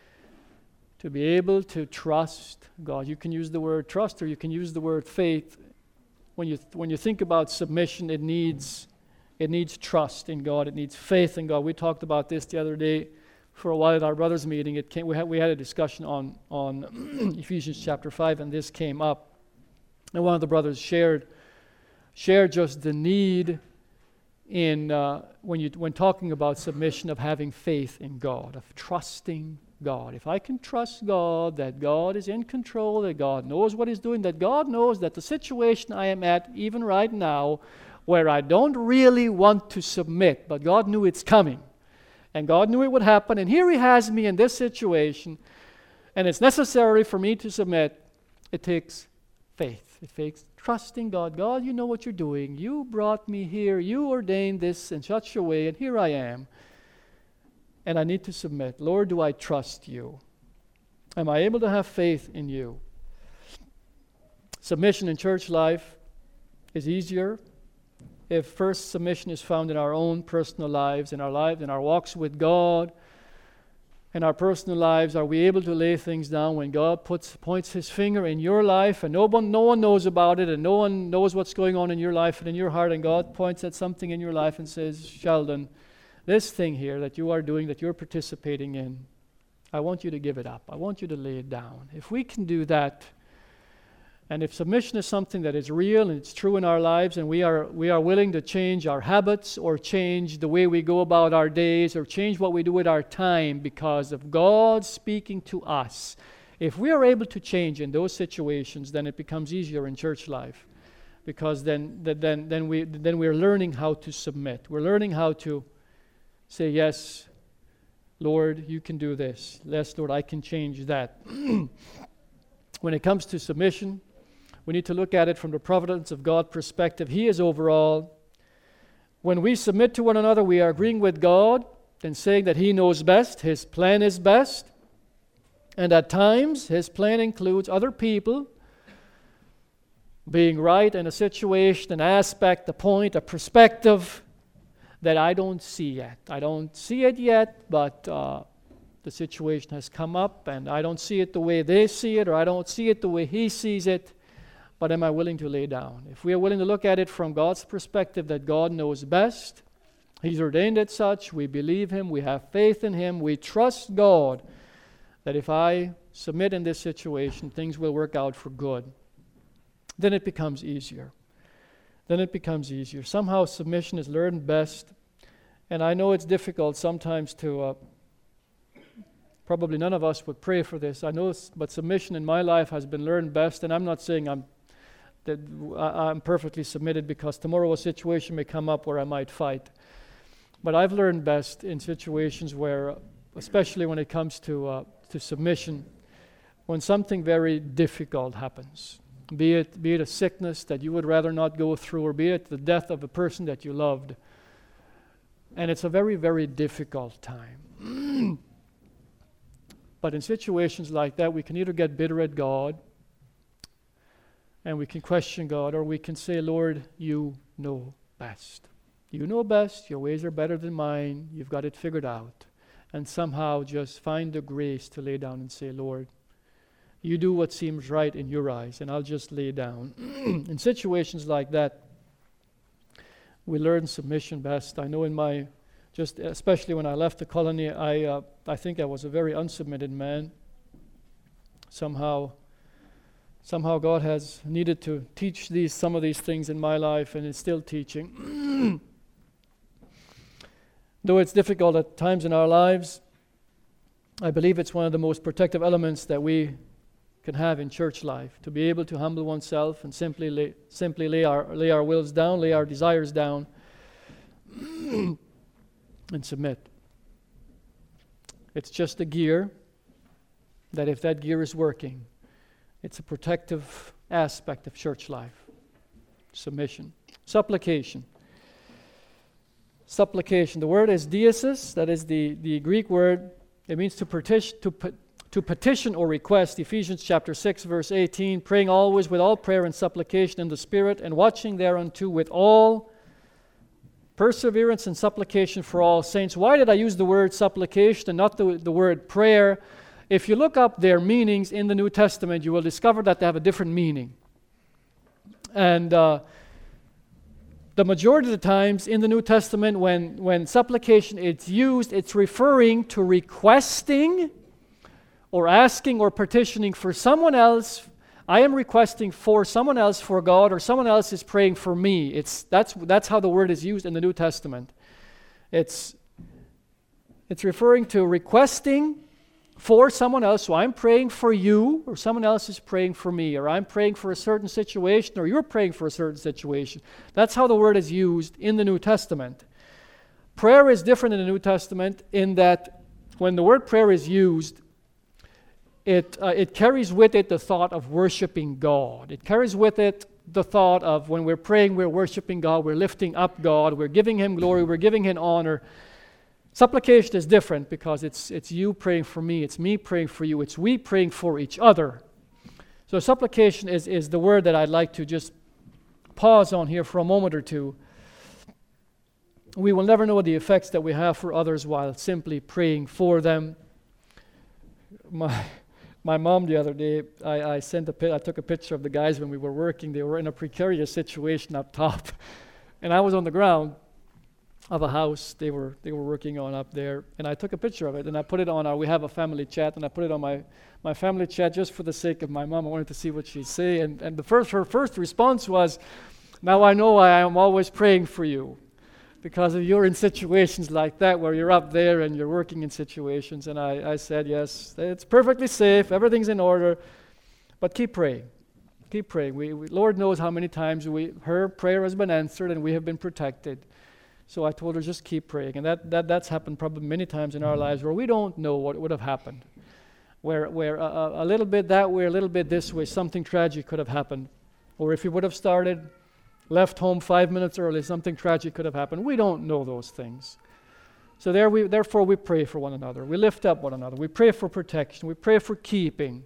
to be able to trust God. You can use the word trust or you can use the word faith. When you when you think about submission, it needs it needs trust in God. It needs faith in God. We talked about this the other day for a while at our brothers' meeting. It came, we had we had a discussion on on Ephesians chapter five, and this came up. And one of the brothers shared shared just the need in uh, when you when talking about submission, of having faith in God, of trusting God. If I can trust God, that God is in control, that God knows what He's doing, that God knows that the situation I am at, even right now, where I don't really want to submit, but God knew it's coming, and God knew it would happen, and here He has me in this situation, and it's necessary for me to submit. It takes faith. It takes trusting God. God, you know what you're doing. You brought me here. You ordained this in such a way, and here I am. And I need to submit. Lord, do I trust you? Am I able to have faith in you? Submission in church life is easier if first submission is found in our own personal lives, in our lives, in our walks with God. In our personal lives, are we able to lay things down when God puts points His finger in your life and no one, no one knows about it and no one knows what's going on in your life and in your heart, and God points at something in your life and says, Sheldon, this thing here that you are doing, that you're participating in, I want you to give it up. I want you to lay it down. If we can do that, and if submission is something that is real and it's true in our lives, and we are we are willing to change our habits or change the way we go about our days or change what we do with our time because of God speaking to us, if we are able to change in those situations, then it becomes easier in church life, because then then then we then we're learning how to submit. We're learning how to say, yes, Lord, you can do this. Yes, Lord, I can change that. When it comes to submission, we need to look at it from the providence of God perspective. He is over all. When we submit to one another, we are agreeing with God and saying that He knows best, His plan is best. And at times, His plan includes other people being right in a situation, an aspect, a point, a perspective that I don't see yet. I don't see it yet, but uh, the situation has come up and I don't see it the way they see it, or I don't see it the way He sees it. But am I willing to lay down? If we are willing to look at it from God's perspective, that God knows best, He's ordained it such, we believe Him, we have faith in Him, we trust God, that if I submit in this situation, things will work out for good, then it becomes easier. Then it becomes easier. Somehow submission is learned best, and I know it's difficult sometimes to, uh, probably none of us would pray for this, I know, but submission in my life has been learned best, and I'm not saying I'm that I'm perfectly submitted, because tomorrow a situation may come up where I might fight. But I've learned best in situations where, especially when it comes to uh, to submission, when something very difficult happens, be it be it a sickness that you would rather not go through, or be it the death of a person that you loved. And it's a very, very difficult time. But in situations like that, we can either get bitter at God, and we can question God, or we can say, Lord, you know best. You know best. Your ways are better than mine. You've got it figured out. And somehow just find the grace to lay down and say, Lord, you do what seems right in your eyes, and I'll just lay down. In situations like that, we learn submission best. I know in my, just especially when I left the colony, I uh, I think I was a very unsubmitted man. Somehow, somehow God has needed to teach these some of these things in my life, and is still teaching. Though it's difficult at times in our lives, I believe it's one of the most protective elements that we can have in church life, to be able to humble oneself and simply lay, simply lay our lay our wills down, lay our desires down, and submit. It's just a gear that if that gear is working, it's a protective aspect of church life. Submission. Supplication. Supplication. The word is diesis, that is the, the Greek word. It means to petition, to put To petition or request, Ephesians chapter six, verse eighteen, praying always with all prayer and supplication in the Spirit, and watching thereunto with all perseverance and supplication for all saints. Why did I use the word supplication and not the, the word prayer? If you look up their meanings in the New Testament, you will discover that they have a different meaning. And uh, the majority of the times in the New Testament, when, when supplication is used, it's referring to requesting or asking or petitioning for someone else. I am requesting for someone else for God, or someone else is praying for me. It's that's that's how the word is used in the New Testament. It's it's referring to requesting for someone else. So I'm praying for you, or someone else is praying for me, or I'm praying for a certain situation, or you're praying for a certain situation. That's how the word is used in the New Testament. Prayer is different in the New Testament in that when the word prayer is used, It uh, it carries with it the thought of worshiping God. It carries with it the thought of when we're praying, we're worshiping God, we're lifting up God, we're giving Him glory, we're giving Him honor. Supplication is different because it's it's you praying for me, it's me praying for you, it's we praying for each other. So supplication is, is the word that I'd like to just pause on here for a moment or two. We will never know the effects that we have for others while simply praying for them. My My mom the other day, I, I sent a pi- I took a picture of the guys when we were working. They were in a precarious situation up top, and I was on the ground of a house they were they were working on up there, and I took a picture of it and I put it on our. We have a family chat, and I put it on my, my family chat just for the sake of my mom. I wanted to see what she'd say, and and the first her first response was, "Now I know I am always praying for you." Because if you're in situations like that where you're up there and you're working in situations. And I, I said, yes, it's perfectly safe, everything's in order, but keep praying. Keep praying. We, we, Lord knows how many times we her prayer has been answered and we have been protected. So I told her, just keep praying. And that, that that's happened probably many times in our lives where we don't know what would have happened. Where, where a, a little bit that way, a little bit this way, something tragic could have happened. Or if we would have started left home five minutes early, something tragic could have happened. We don't know those things. So there we, therefore we pray for one another. We lift up one another. We pray for protection. We pray for keeping.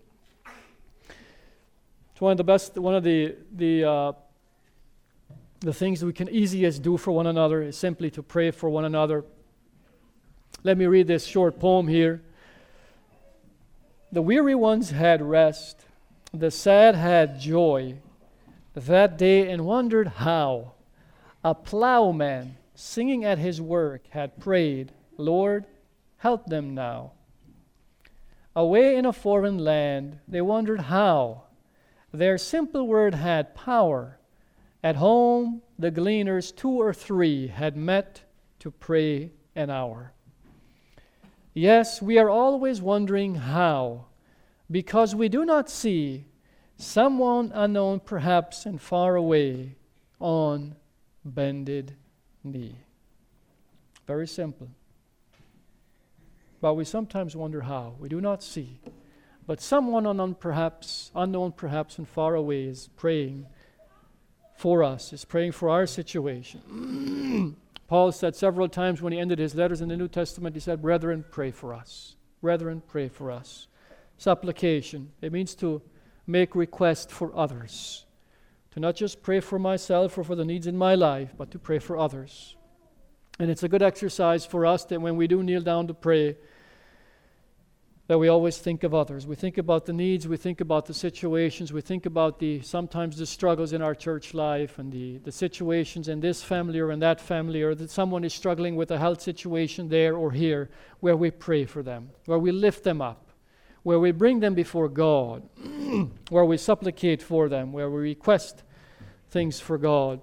It's one of the best, one of the the uh, the things that we can easiest do for one another is simply to pray for one another. Let me read this short poem here. The weary ones had rest. The sad had joy that day, and wondered how a plowman singing at his work had prayed, Lord, help them now. Away in a foreign land, they wondered how their simple word had power. At home, the gleaners, two or three, had met to pray an hour. Yes, we are always wondering how, because we do not see someone unknown perhaps and far away on bended knee. Very simple. But we sometimes wonder how. We do not see. But someone unknown perhaps, unknown perhaps and far away is praying for us, is praying for our situation. Paul said several times when he ended his letters in the New Testament, he said, brethren, pray for us. Brethren, pray for us. Supplication. It means to make request for others. To not just pray for myself or for the needs in my life, but to pray for others. And it's a good exercise for us that when we do kneel down to pray, that we always think of others. We think about the needs, we think about the situations, we think about the sometimes the struggles in our church life and the, the situations in this family or in that family, or that someone is struggling with a health situation there or here, where we pray for them, where we lift them up, where we bring them before God, where we supplicate for them, where we request things for God.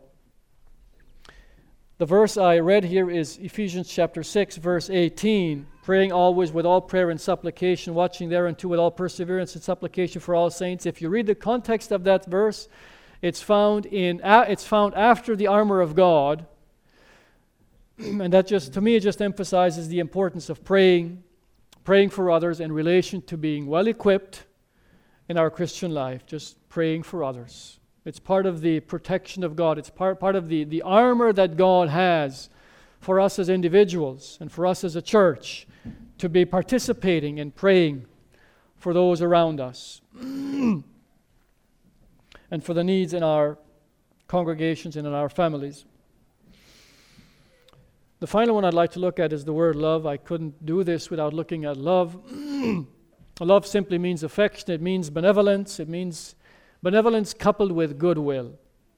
The verse I read here is Ephesians chapter six, verse eighteen, praying always with all prayer and supplication, watching thereunto with all perseverance and supplication for all saints. If you read the context of that verse, it's found in uh, it's found after the armor of God, and that just to me it just emphasizes the importance of praying, praying for others in relation to being well equipped in our Christian life. Just praying for others. It's part of the protection of God. It's part, part of the, the armor that God has for us as individuals and for us as a church to be participating and praying for those around us and for the needs in our congregations and in our families. The final one I'd like to look at is the word love. I couldn't do this without looking at love. Love simply means affection. It means benevolence. It means benevolence coupled with goodwill.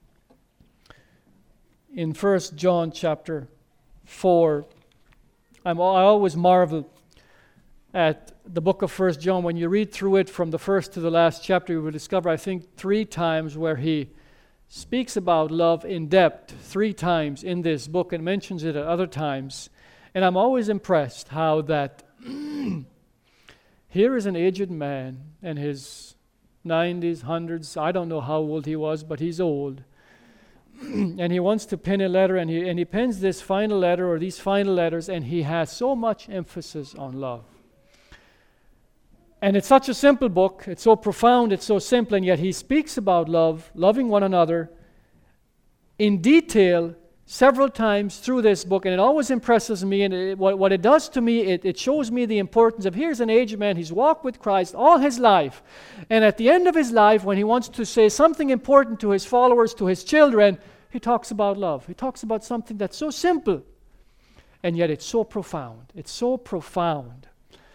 In First John chapter four, I'm, I always marvel at the book of First John. When you read through it from the first to the last chapter, you will discover, I think, three times where he speaks about love in depth, three times in this book, and mentions it at other times. And I'm always impressed how that here is an aged man and his nineties, hundreds, I don't know how old he was, but he's old. And he wants to pen a letter, and he, and he pens this final letter or these final letters, and he has so much emphasis on love. And it's such a simple book, it's so profound, it's so simple, and yet he speaks about love, loving one another in detail several times through this book, and it always impresses me, and it, what, what it does to me, it, it shows me the importance of, here's an aged man, he's walked with Christ all his life, and at the end of his life, when he wants to say something important to his followers, to his children, he talks about love. He talks about something that's so simple, and yet it's so profound. It's so profound.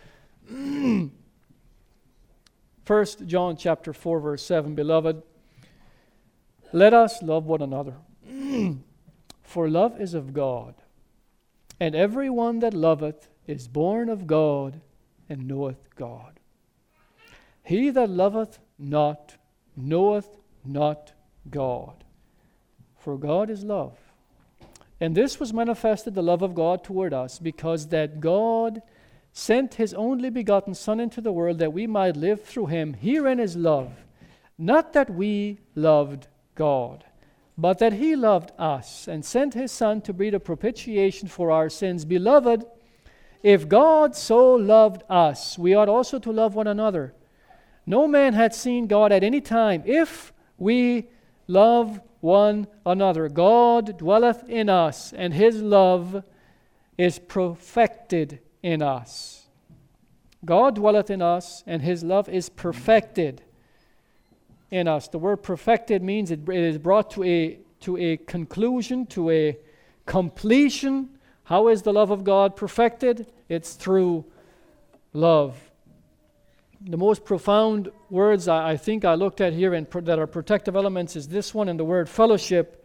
First John chapter four, verse seven, beloved, let us love one another. For love is of God, and every one that loveth is born of God and knoweth God. He that loveth not knoweth not God, for God is love. And this was manifested, the love of God toward us, because that God sent his only begotten Son into the world that we might live through him. Herein is love, not that we loved God, but that he loved us and sent his Son to be the propitiation for our sins. Beloved, if God so loved us, we ought also to love one another. No man hath seen God at any time. If we love one another, God dwelleth in us, and his love is perfected in us. God dwelleth in us, and his love is perfected in us. The word perfected means it, it is brought to a to a conclusion, to a completion. How is the love of God perfected? It's through love. The most profound words I, I think I looked at here in pro- that are protective elements is this one, in the word fellowship.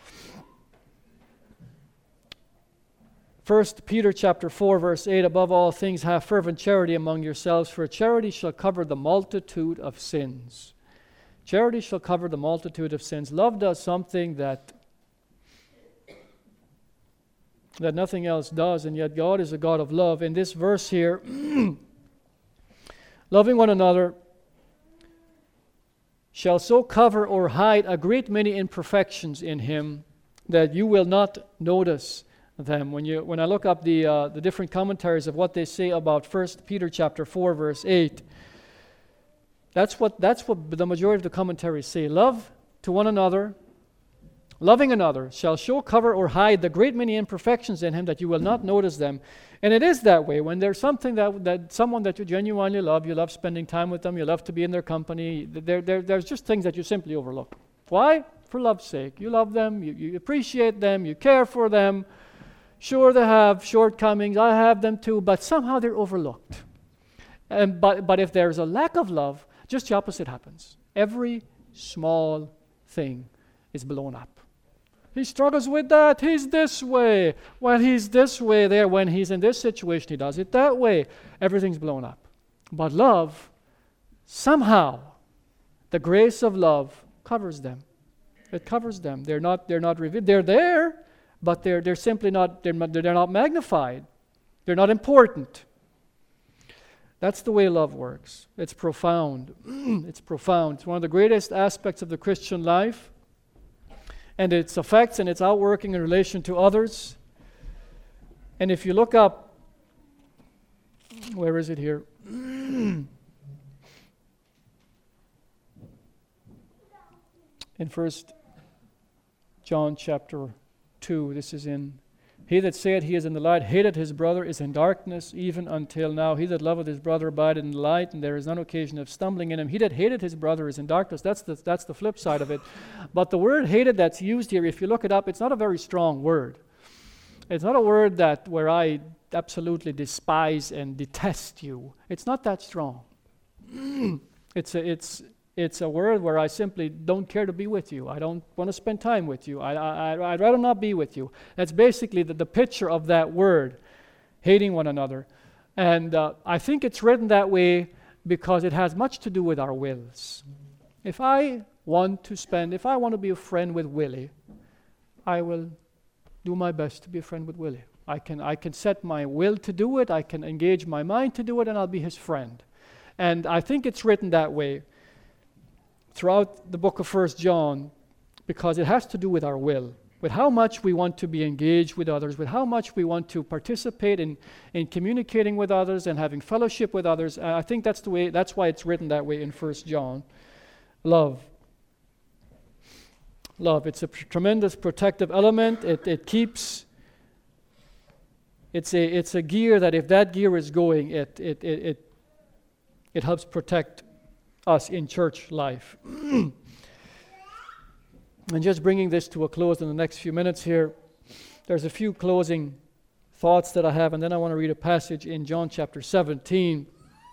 First Peter chapter four, verse eight, above all things have fervent charity among yourselves, for charity shall cover the multitude of sins. Charity shall cover the multitude of sins. Love does something that, that nothing else does, and yet God is a God of love. In this verse here, loving one another shall so cover or hide a great many imperfections in him that you will not notice them. When you when I look up the uh, the different commentaries of what they say about First Peter chapter four, verse eight, That's what that's what the majority of the commentaries say. Love to one another loving another, shall show, cover, or hide the great many imperfections in him that you will not notice them. And it is that way. When there's something that, that someone that you genuinely love, you love spending time with them, you love to be in their company, there, there, there's just things that you simply overlook. Why? For love's sake. You love them, you, you appreciate them, you care for them. Sure, they have shortcomings, I have them too, but somehow they're overlooked. And, but, but if there's a lack of love, just the opposite happens. Every small thing is blown up. He struggles with that. He's this way. Well, he's this way there. When he's in this situation, he does it that way. Everything's blown up. But love, somehow, the grace of love covers them. It covers them. They're not. They're not revealed. They're there, but they're they're simply not. They're not, they're not magnified. They're not important. That's the way love works. It's profound. It's profound. It's one of the greatest aspects of the Christian life. And its effects and its outworking in relation to others. And if you look up, where is it here? In First John chapter two, this is in, he that saith he is in the light, hated his brother, is in darkness, even until now. He that loveth his brother abideth in the light, and there is none occasion of stumbling in him. He that hated his brother is in darkness. That's the, that's the flip side of it. But the word hated that's used here, if you look it up, it's not a very strong word. It's not a word that where I absolutely despise and detest you. It's not that strong. it's a, it's It's a word where I simply don't care to be with you. I don't want to spend time with you. I, I, I'd rather not be with you. That's basically the, the picture of that word, hating one another. And uh, I think it's written that way because it has much to do with our wills. If I want to spend, if I want to be a friend with Willie, I will do my best to be a friend with Willie. I can, I can set my will to do it. I can engage my mind to do it, and I'll be his friend. And I think it's written that way throughout the book of First John, because it has to do with our will, with how much we want to be engaged with others, with how much we want to participate in, in communicating with others and having fellowship with others. Uh, I think that's the way. That's why it's written that way in First John. Love. Love. It's a pr- tremendous protective element. It it keeps. It's a it's a gear that if that gear is going, it it it it, it helps protect us in church life. And just bringing this to a close in the next few minutes here, there's a few closing thoughts that I have, and then I want to read a passage in John chapter seventeen.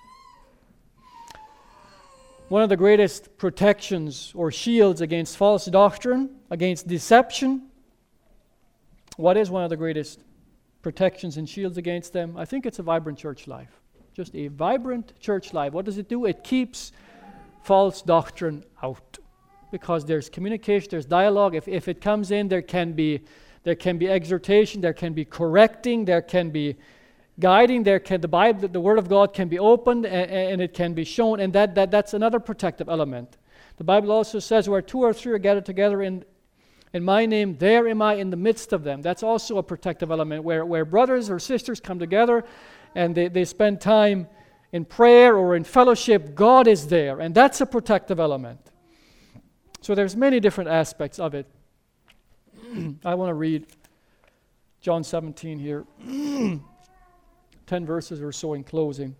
One of the greatest protections or shields against false doctrine, against deception. What is one of the greatest protections and shields against them? I think it's a vibrant church life. Just a vibrant church life. What does it do? It keeps false doctrine out, because there's communication, there's dialogue. If if it comes in, there can be there can be exhortation, there can be correcting, there can be guiding, there can the Bible, the Word of God can be opened and, and it can be shown, and that that that's another protective element. The Bible also says, where two or three are gathered together in in my name, there am I in the midst of them. That's also a protective element, where where brothers or sisters come together and they, they spend time in prayer or in fellowship, God is there, and that's a protective element. So there's many different aspects of it. I want to read John seventeen here, ten verses or so in closing.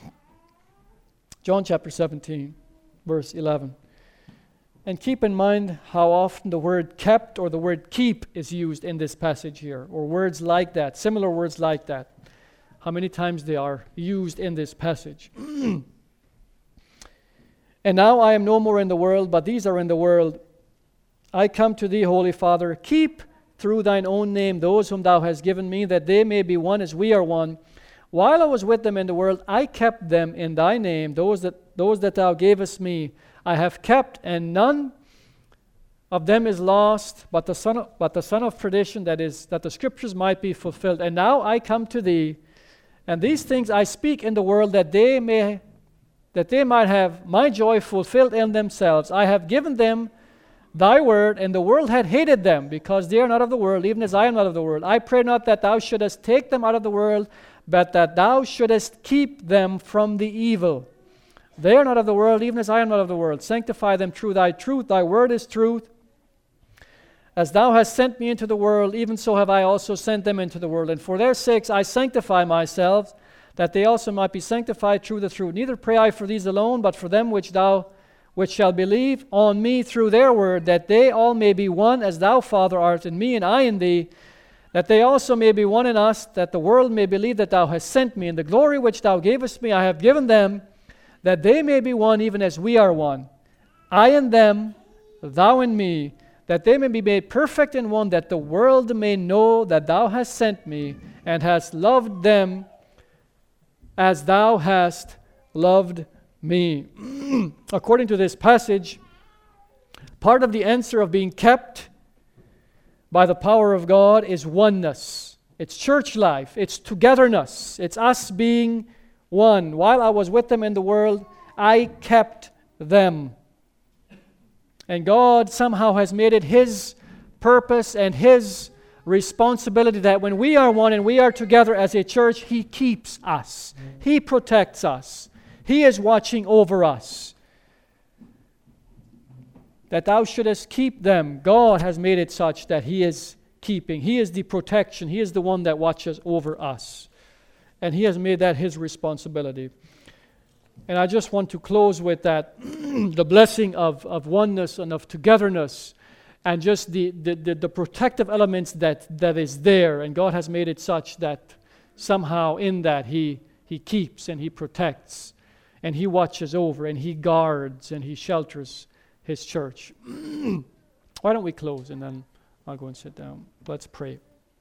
John chapter seventeen, verse eleven. And keep in mind how often the word kept or the word keep is used in this passage here, or words like that, similar words like that. How many times they are used in this passage. And now I am no more in the world, but these are in the world. I come to thee, Holy Father, keep through thine own name those whom thou hast given me, that they may be one as we are one. While I was with them in the world, I kept them in thy name, those that those that thou gavest me, I have kept, and none of them is lost, but the son of, but the son of perdition, that is, that the scriptures might be fulfilled. And now I come to thee, and these things I speak in the world, that they may, that they might have my joy fulfilled in themselves. I have given them thy word, and the world had hated them, because they are not of the world, even as I am not of the world. I pray not that thou shouldest take them out of the world, but that thou shouldest keep them from the evil. They are not of the world, even as I am not of the world. Sanctify them through thy truth. Thy word is truth. As thou hast sent me into the world, even so have I also sent them into the world. And for their sakes I sanctify myself, that they also might be sanctified through the truth. Neither pray I for these alone, but for them which thou which shall believe on me through their word, that they all may be one, as thou, Father, art in me, and I in thee, that they also may be one in us, that the world may believe that thou hast sent me. And the glory which thou gavest me I have given them, that they may be one, even as we are one. I in them, thou in me, that they may be made perfect in one, that the world may know that thou hast sent me, and hast loved them as thou hast loved me. According to this passage, part of the answer of being kept by the power of God is oneness. It's church life. It's togetherness. It's us being one. While I was with them in the world, I kept them. And God somehow has made it His purpose and His responsibility that when we are one and we are together as a church, He keeps us. He protects us. He is watching over us. That thou shouldest keep them. God has made it such that He is keeping. He is the protection. He is the one that watches over us. And He has made that His responsibility. And I just want to close with that, the blessing of, of oneness and of togetherness, and just the, the, the, the protective elements that, that is there. And God has made it such that somehow in that He, he keeps and He protects and He watches over and He guards and He shelters His church. Why don't we close and then I'll go and sit down. Let's pray.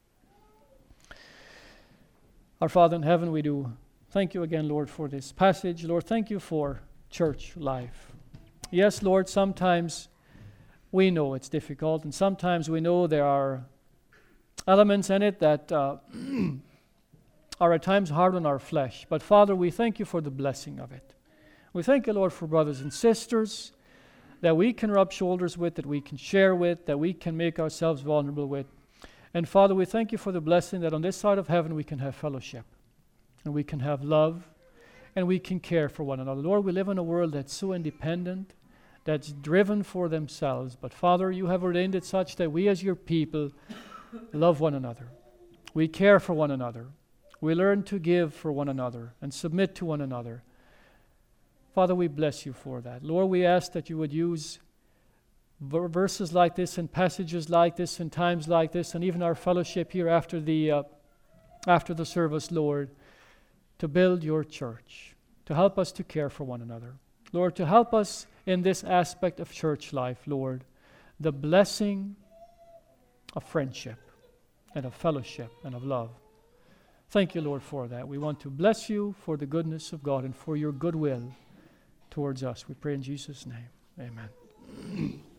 Our Father in heaven, we do thank you again, Lord, for this passage. Lord, thank you for church life. Yes, Lord, sometimes we know it's difficult, and sometimes we know there are elements in it that uh, are at times hard on our flesh. But Father, we thank you for the blessing of it. We thank you, Lord, for brothers and sisters that we can rub shoulders with, that we can share with, that we can make ourselves vulnerable with. And Father, we thank you for the blessing that on this side of heaven we can have fellowship, and we can have love, and we can care for one another. Lord, we live in a world that's so independent, that's driven for themselves. But Father, you have ordained it such that we as your people love one another. We care for one another. We learn to give for one another and submit to one another. Father, we bless you for that. Lord, we ask that you would use ver- verses like this and passages like this and times like this and even our fellowship here after the uh, after the service, Lord, to build your church, to help us to care for one another. Lord, to help us in this aspect of church life, Lord, the blessing of friendship and of fellowship and of love. Thank you, Lord, for that. We want to bless you for the goodness of God and for your goodwill towards us. We pray in Jesus' name. Amen.